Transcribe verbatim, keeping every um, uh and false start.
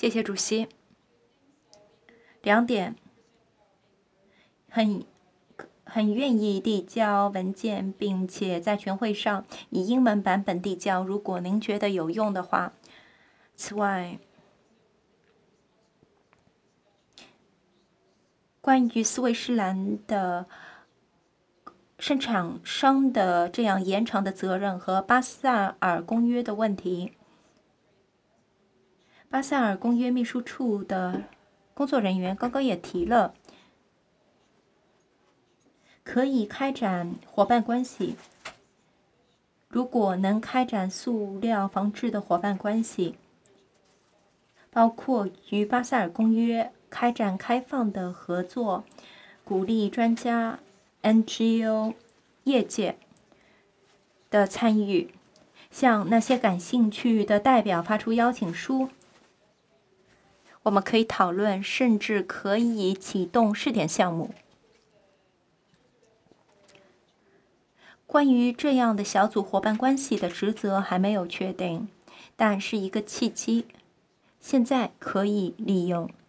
谢谢主席。两点，很很愿意递交文件，并且在全会上以英文版本递交，如果您觉得有用的话。此外，关于斯威士兰的生产商的这样延长的责任和巴塞尔公约的问题，巴塞尔公约秘书处的工作人员刚刚也提了，可以开展伙伴关系。如果能开展塑料防治的伙伴关系，包括与巴塞尔公约开展开放的合作，鼓励专家、N G O、业界的参与，向那些感兴趣的代表发出邀请书。我们可以讨论，甚至可以启动试点项目。关于这样的小组伙伴关系的职责还没有确定，但是一个契机，现在可以利用。